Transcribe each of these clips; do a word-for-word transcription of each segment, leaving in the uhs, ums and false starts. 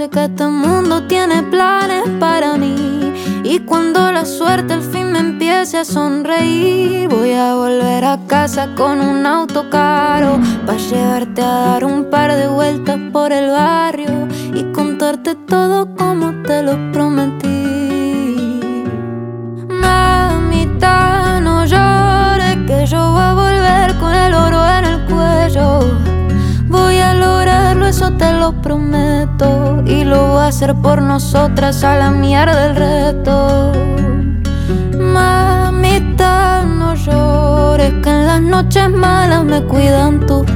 sé que este mundo tiene planes para mí. Y cuando la suerte al fin me empiece a sonreír, voy a volver a casa con un auto caro, pa' llevarte a dar un par de vueltas por el barrio y contarte todo como te lo prometí. Mamita, no llores, que yo voy a volver con el oro en el cuello. Voy a lograrlo, eso te lo prometo, y lo voy a hacer por nosotras, a la mierda el reto. Mamita, no llores, que en las noches malas me cuidan tus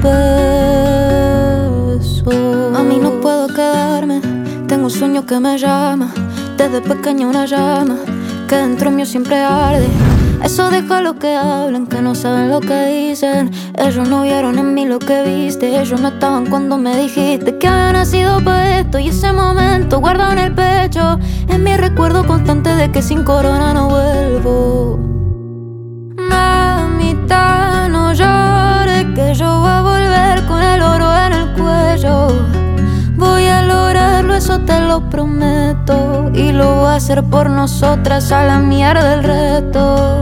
besos. Mami, no puedo quedarme, tengo un sueño que me llama, desde pequeña una llama que dentro mío siempre arde. Eso deja lo que hablan, que no saben lo que dicen. Ellos no vieron en mí lo que viste. Ellos no estaban cuando me dijiste que había nacido para esto. Y ese momento guardado en el pecho es mi recuerdo constante de que sin corona no vuelvo. Mamita, no llores, que yo voy a volver con el oro en el cuello. Voy a lograrlo, eso te lo prometo, y lo voy a hacer por nosotras, a la mierda el reto.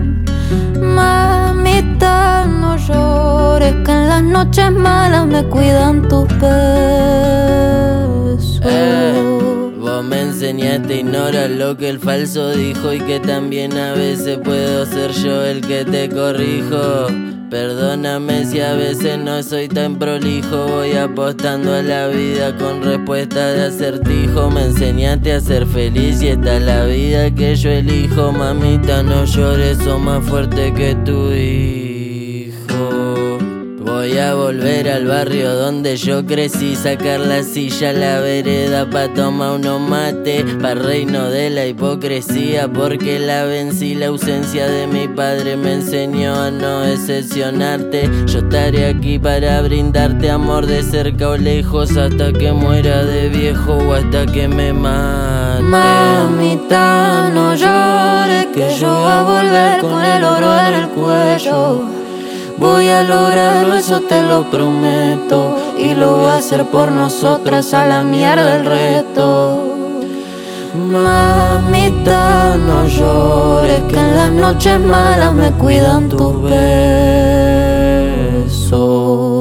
Mamita, no llores, que en las noches malas me cuidan tus besos. eh, Vos me enseñaste a ignorar lo que el falso dijo, y que también a veces puedo ser yo el que te corrijo. Perdóname si a veces no soy tan prolijo. Voy apostando a la vida con respuesta de acertijo. Me enseñaste a ser feliz y esta es la vida que yo elijo. Mamita, no llores, sos más fuerte que tu hijo. Voy a volver al barrio donde yo crecí, sacar la silla a la vereda pa' tomar unos mate, pa' reino de la hipocresía, porque la vencí. La ausencia de mi padre me enseñó a no decepcionarte. Yo estaré aquí para brindarte amor de cerca o lejos, hasta que muera de viejo o hasta que me mate. Mamita, no llores, que yo voy a volver con el oro en el cuello. Voy a lograrlo, eso te lo prometo, y lo voy a hacer por nosotras, a la mierda el reto. Mamita, no llores, que en las noches malas me cuidan tus besos.